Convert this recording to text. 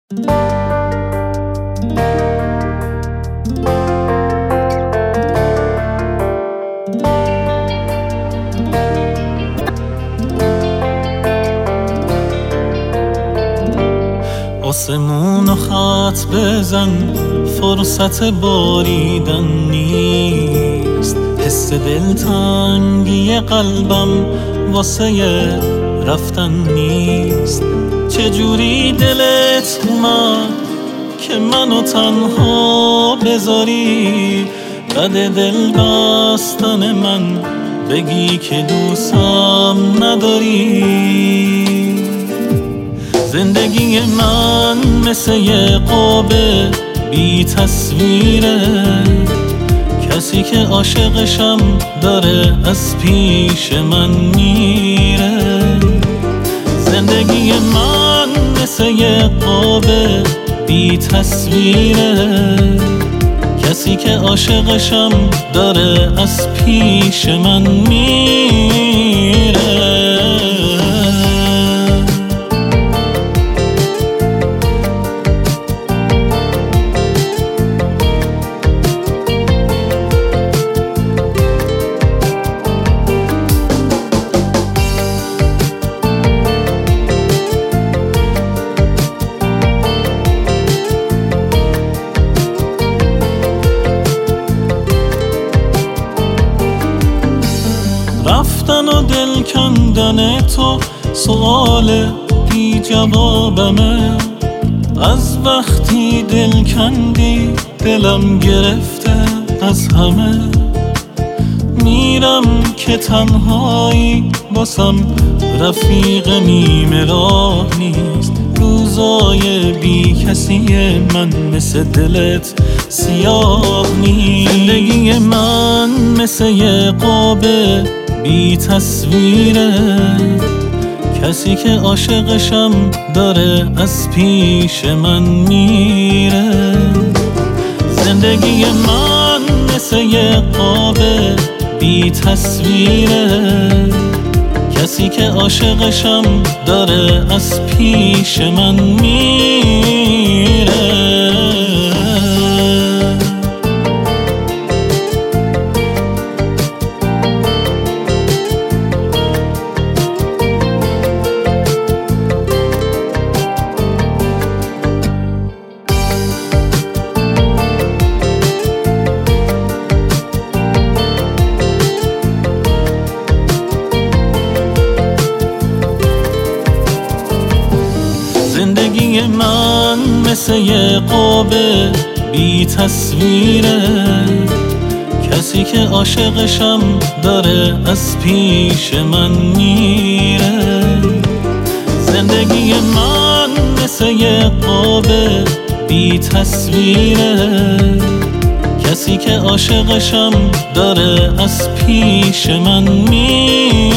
آسمونو خط بزن، فرصت باریدن نیست. حس دلتنگی قلبم واسه رفتن نیست. چجوری دلت اومد که منو تنها بذاری؟ قد دل بستن من بگی که دوستم نداری. زندگی من مثل یه قاب بی تصویره، کسی که عاشقشم داره از پیش من میره. زندگی من مثل یه قاب بی تصویره، کسی که عاشقشم داره از پیش من میره. رفتن و دل کندن تو سوال بی جوابمه. از وقتی دل کندی دلم گرفته از همه. میرم که تنهایی باسم رفیق نیمه راه نیست. روزای بی کسی من مثل دلت سیاه نیست. زندگی من مثل یه قاب بی تصویره، کسی که عاشقشم داره از پیش من میره. زندگی من مثل یه قاب بی تصویره، کسی که عاشقشم داره از پیش من میره. زندگی من مثل یه قاب بی تصویره، کسی که عاشقشم داره از پیش من میره. زندگی من مثل یه قاب بی تصویره، کسی که عاشقشم داره از پیش من میره.